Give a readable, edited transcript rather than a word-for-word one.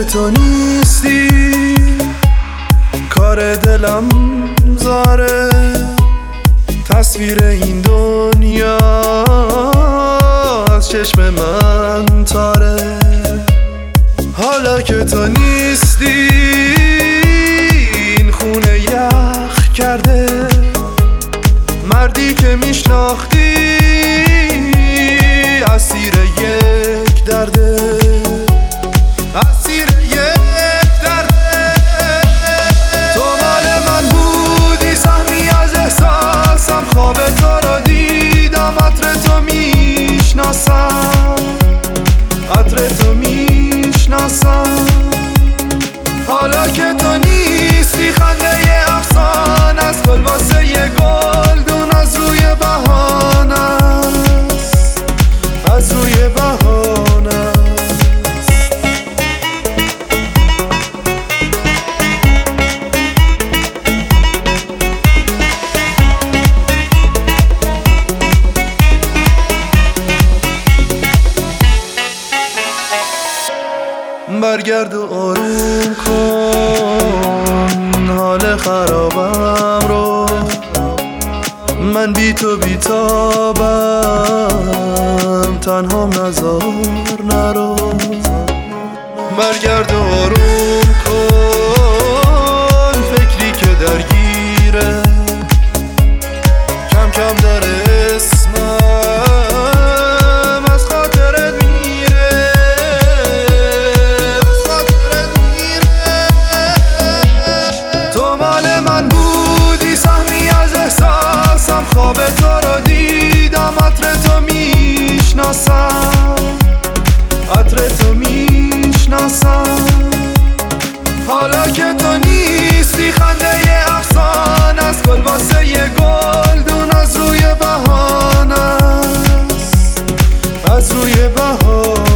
تو نیستی کار دلم زاره، تصویر این دنیا از چشم من تاره. حالا که تو نیستی این خونه یخ کرده، مردی که میشناختی اسیر یک درده، اسیر یک درده. تو مال من بودی، سهمی از احساسم، خواب تو رو دیدم، عطر تو میشناسم، عطر تو میشناسم. حالا که تو نیستی خنده افسان از گل واسه یه گلدون از روی بهانه است، از روی بهانه است. برگرد و آروم کن حال خرابم رو، من بی تو بیتابم، تنها نذار نرو. برگرد و آروم کن فکری که درگیره، کم کم داره اسمم از خاطرت میره، از خاطرت میره. تو مال من بودی، سهمی از احساسم، خواب تو رو دیدم، عطر تو میشناسم، عطر تو میشناسم. حالا که تو نیستی خنده افسان از گل واسه یه گلدون از روی بهانه است، از روی بهانه.